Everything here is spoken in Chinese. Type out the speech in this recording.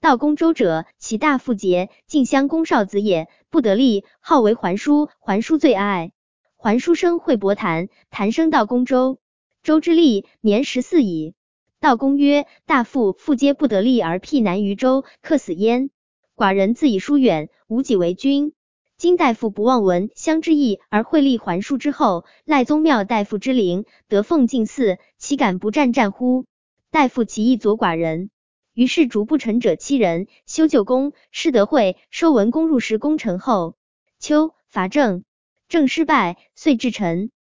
到公周者，其大父节，晋襄公少子也，不得力，号为桓叔。桓叔最爱。桓叔生惠伯谈，谈生到公周。周之立，年14矣。道公曰：大父，父皆不得力而辟难于周，克死焉。寡人自以疏远，无己为君。今大夫不忘闻相之意而会立桓叔之后，赖宗庙大夫之灵，得奉进祀，岂敢不战战乎？大夫其意左寡人。于是逐不臣者7人，修旧宫，施德惠，收文公入10功臣后。秋，伐郑，郑失败，遂至陈。